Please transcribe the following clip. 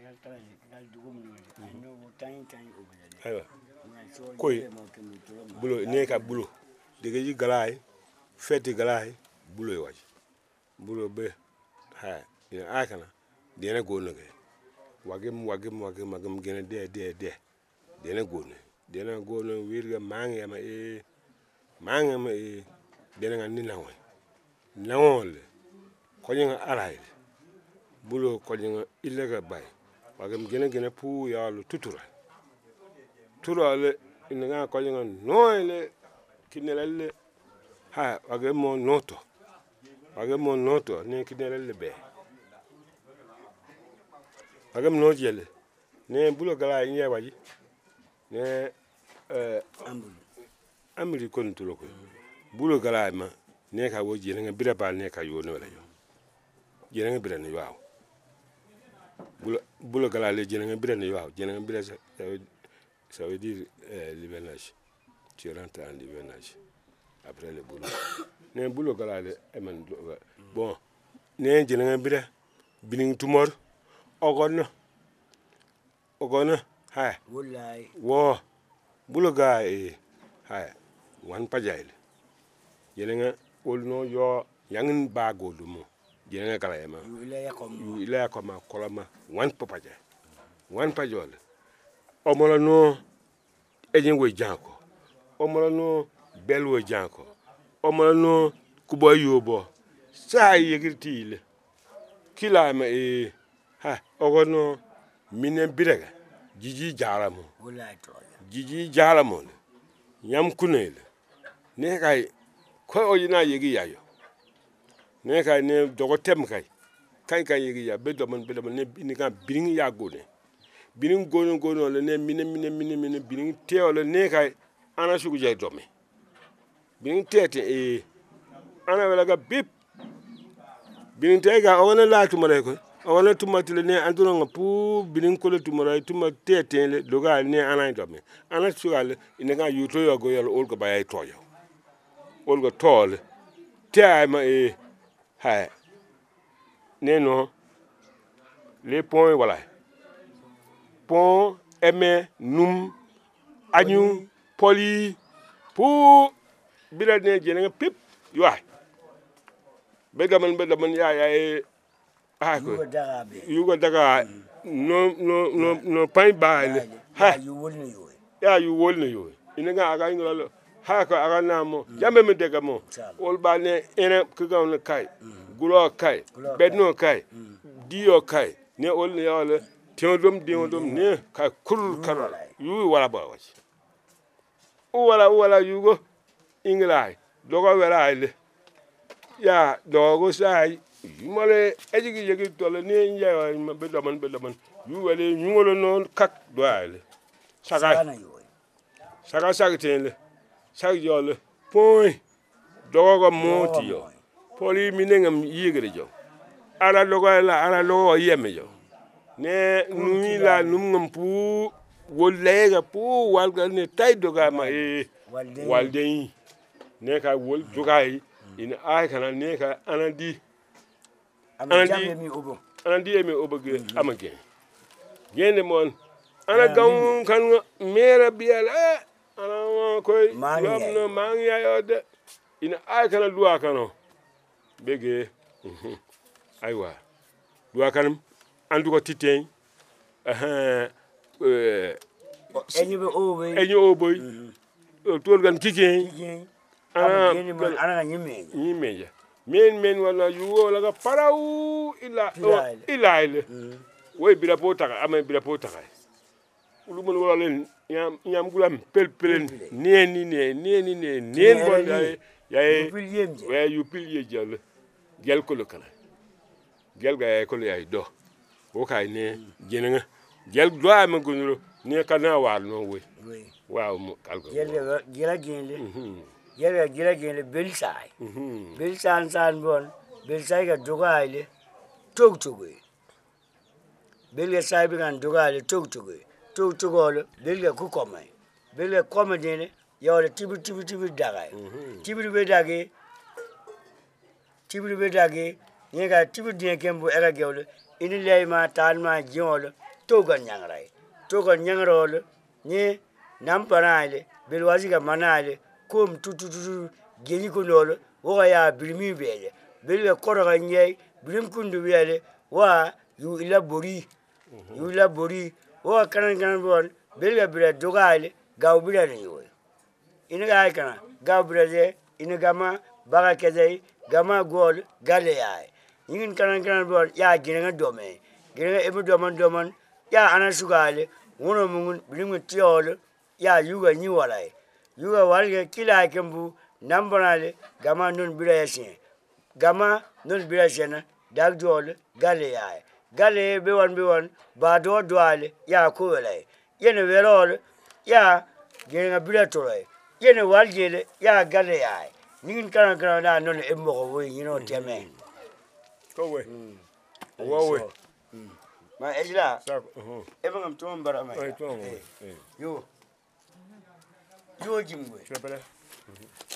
aywa koy bulo ne ka bulo dege ji galay feti galay bulo waji bulo be ha ina akana dena gono ge wagem gene de dena gono wirga mangi ma dena ngani nawo nawol ko nyanga aray bulo ko nyanga ilega bay wagem gene pu ya lu tutura le ina ko nyanga noyle kinelale ha wagem mo noto ne kinelale be wagem no jele ne bulo gala nye waji ne amri kon tulo ko bulo gala ma ne ka woji ne bira bal ne ka yo no la yo jere nga bira ne waaw bulo gala le jere nga bira ne waaw jere nga bira ça veut dire l'hivernage tu rentres en hivernage après le boulot ne bulo gala le man bon ne jere nga bira bining tumor ogona ha wallahi wo bulo ga ha wan pajayle jere nga olno yo yangin bago dumo jere kala ema ila ko ma kolama wan pajol omola no ejen wo janko omola no belwo janko omola no kubo yobo sa yigirtile kila ma ha ogono minen birega jiji jaramo nyam kunele ne kay ko oyina yigi yayo ne kay ne dogo tem kay yigi ya be do man ne ni kan biring ya gone biring gono le ne mine biring teole ne kay ana sugu jay domme biring tete ana wala ga bip biring tega ona la tumare ko ona tumatile ne anduro nga pu biring ko le tumara tuma tete le doga ne ana domme ana sugal ina ga yuto yo go yalo olgo bayay toyo olgo tol tema ha neno les points voilà pont aimé num agnu poli pour bila ne jene pip yoy bedaman ya ko yugo daga no pain baile ha you wolne yo ina aga ngolo ha ko aga namo jambe me dega mo ol ba ne ene ko gawna kay gulo kay bedno kay dio kay ne ol ne yala tiodom ne ka kur kar yu wala ba wati wala yugo inglay dogo wala ile ya dogo sai mole ejigi tole ne nyawa ma bedaman yu wale nyungolo non kak do ale saga sagtele sagjole point dogo moti yo poli minengam yigre jo ala logo yeme jo ne numi la numngam pu wolega pu walga ne tay doga ma walden ne ka wol dogai in ay kana ne ka anandi emi oboge amage gende mon ana gawn kan mera biel ana koy lomno mangi ayode ina ay kana duwa kano bege aywa duwa kanam andu ko titen enyu oboy tol gan kiken ana nyimeja men wala yugo laga parau ila way bira potaka amay bira potaka lu mon wala len nyam gulam pelpelen nen bon yaay way yu pilye gel ko lokana gel ga ko yaay do o kay ne jenanga gel do am gonuro ne kana war no we waaw mo kalko gel gele belsay belsan san bon belsay ga dogaile togtogo belga sai bi kan dogaile togtogolo belga ku komay belga komedene yawle tibi dagay tibi be dage ne ga tibi de kembo era gewle ini lay ma tan ma jiolo togan nyangrai togan nyangrol ni nampanaile belwaziga manaile kom tututu geni kunol wo ya bilmi bele belga koroga nyai bilim kundu bele wa yu ila bori wo kanan bon belga bira dogaile gaw bira ni yo ina kana gaw bira de ina gama baga kede gama gol gale yaay ngin kanan bon ya ginga dome ginga ebe doman ya ana sugale wono mungun bilim tiol ya yuga ni walai yuga walga kila kembu nambanale gama non bira yasin gama non bira sena dag jol gale yaay gale be wan ba do doale ya ko walai yene werol ya ginga bira tolai yene waljele ya gale yaay ngin kanan na non e mo wo yino teme ko we wo we ma ejla e bangam to mbara ma ay to yo jimwe